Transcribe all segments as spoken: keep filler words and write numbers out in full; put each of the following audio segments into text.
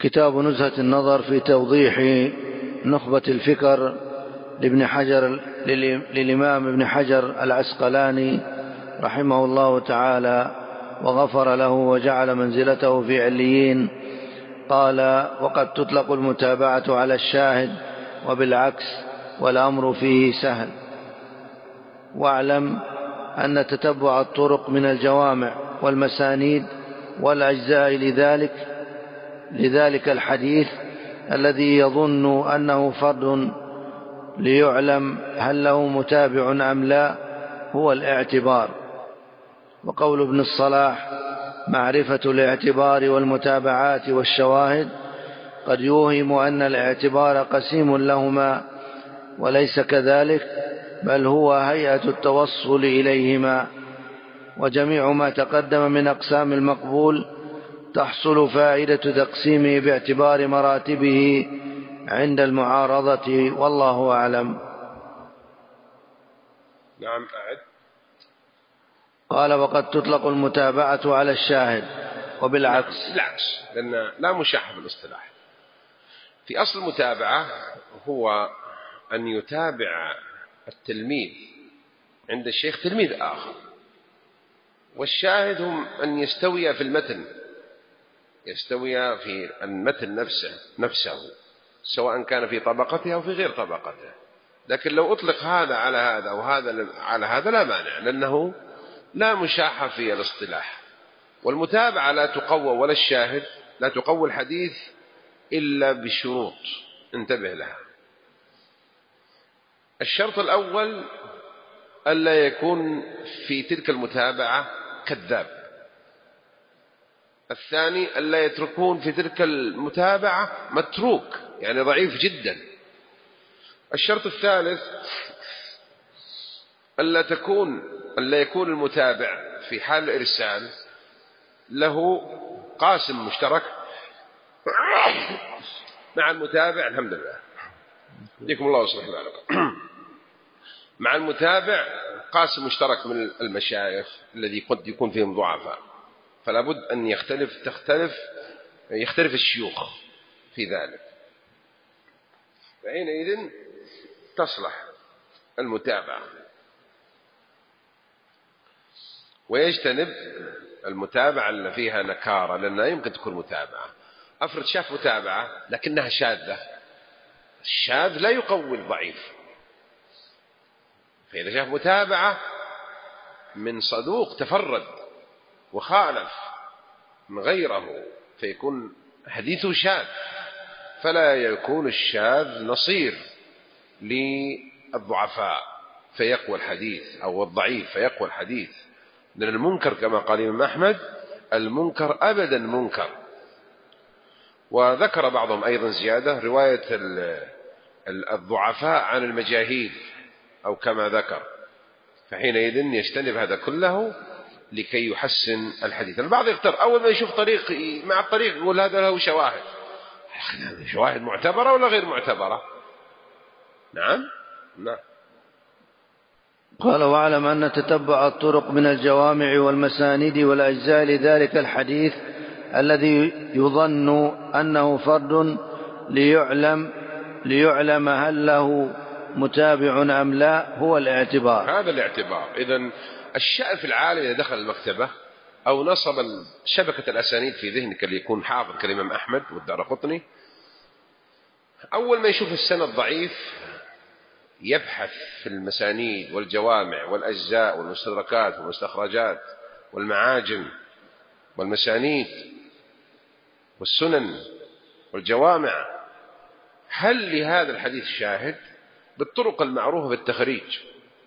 كتاب نزهة النظر في توضيح نخبة الفكر لابن حجر للإمام ابن حجر العسقلاني رحمه الله تعالى وغفر له وجعل منزلته في عليين. قال: وقد تطلق المتابعة على الشاهد وبالعكس، والأمر فيه سهل. واعلم أن تتبع الطرق من الجوامع والمسانيد والأجزاء لذلك لذلك الحديث الذي يظن أنه فرد ليعلم هل له متابع أم لا هو الاعتبار. وقول ابن الصلاح: معرفة الاعتبار والمتابعات والشواهد، قد يوهم أن الاعتبار قسيم لهما، وليس كذلك، بل هو هيئة التوصل إليهما. وجميع ما تقدم من أقسام المقبول تحصل فائدة تقسيمه باعتبار مراتبه عند المعارضة، والله أعلم. نعم أعد. قال: وقد تطلق المتابعة على الشاهد وبالعكس. نعم بالعكس، لأن لا مشاحة في الاصطلاح. في أصل المتابعة هو أن يتابع التلميذ عند الشيخ تلميذ آخر، والشاهد هم أن يستوي في المتن، يستوي في المتن نفسه نفسه سواء كان في طبقته أو في غير طبقته. لكن لو أطلق هذا على هذا وهذا على هذا لا مانع، لأنه لا مشاحة في الاصطلاح. والمتابعة لا تقوى، ولا الشاهد لا تقوى الحديث إلا بشروط، انتبه لها. الشرط الأول ألا يكون في تلك المتابعة كذاب. الثاني ألا يتركون في تلك المتابعة متروك، يعني ضعيف جدا. الشرط الثالث ألا تكون ألا يكون المتابع في حال الإرسال له قاسم مشترك مع المتابع. الحمد لله يديكم الله ويصلح بالكم. مع المتابع قاسم مشترك من المشايخ الذي قد يكون فيهم ضعفاء، فلا بد أن يختلف تختلف يختلف الشيوخ في ذلك، فحينئذ تصلح المتابعة. ويجتنب المتابعة اللي فيها نكارة، لأنها يمكن تكون متابعة. أفرض شاف متابعة لكنها شاذة، الشاذ لا يقوي الضعيف. فإذا شاف متابعة من صدوق تفرد وخالف من غيره فيكون حديثه شاذ، فلا يكون الشاذ نصير للضعفاء فيقوى الحديث، أو الضعيف فيقوى الحديث. لأن المنكر كما قال الإمام أحمد: المنكر أبدا منكر. وذكر بعضهم أيضا زيادة: رواية الضعفاء عن المجاهيل، أو كما ذكر. فحينئذ يجتنب هذا كله لكي يحسن الحديث. البعض يختار أول ما يشوف طريق مع الطريق يقول هذا له شواهد. شواهد معتبرة ولا غير معتبرة؟ نعم نعم. قال: واعلم أن تتبع الطرق من الجوامع والمسانيد والأجزاء لذلك الحديث الذي يظن أنه فرد ليعلم ليعلم هل له متابع أم لا هو الاعتبار. هذا الاعتبار. إذن الشأن في العالم إذا دخل المكتبة أو نصب شبكة الأسانيد في ذهنك اللي يكون حافظ كالإمام أحمد والدارقطني، أول ما يشوف السند ضعيف يبحث في المسانيد والجوامع والأجزاء والمستدركات والمستخرجات والمعاجم والمسانيد والسنن والجوامع، هل لهذا الحديث شاهد بالطرق المعروفة بالتخريج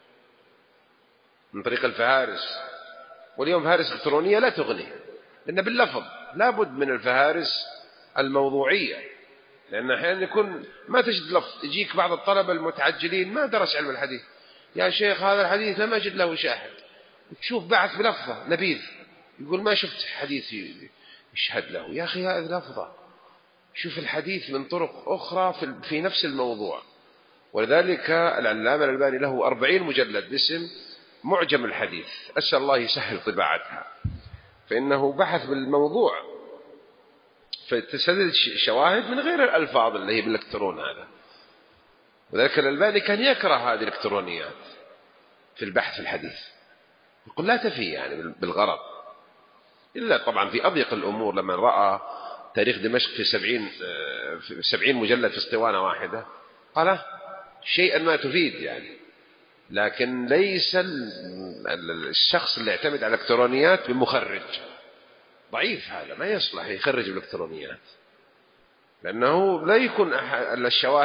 من طريق الفهارس. واليوم فهارس إلكترونية لا تغني، لأن باللفظ لا بد من الفهارس الموضوعية، لأن أحيانا يكون ما تجد لفظ. يجيك بعض الطلبة المتعجلين ما درس علم الحديث: يا شيخ هذا الحديث لم أجد له شاهد. تشوف بعث بلفظة نبيذ يقول ما شفت حديث يشهد له. يا أخي هذه لفظة، شوف الحديث من طرق أخرى في نفس الموضوع. ولذلك العلامة الألباني له أربعين مجلد باسم معجم الحديث، أسأل الله يسهل طباعتها، فإنه بحث بالموضوع فتستدل الشواهد من غير الألفاظ اللي هي بالإلكترون هذا. وذلك الألباني كان يكره هذه الإلكترونيات في البحث في الحديث، يقول لا تفي يعني بالغرض، إلا طبعا في أضيق الأمور. لما رأى تاريخ دمشق في سبعين, في سبعين مجلد في اسطوانة واحدة قال شيئا ما تفيد يعني، لكن ليس الشخص اللي يعتمد على الإلكترونيات بمخرج ضعيف، هذا ما يصلح يخرج الإلكترونيات، لأنه لا يكون الشواهد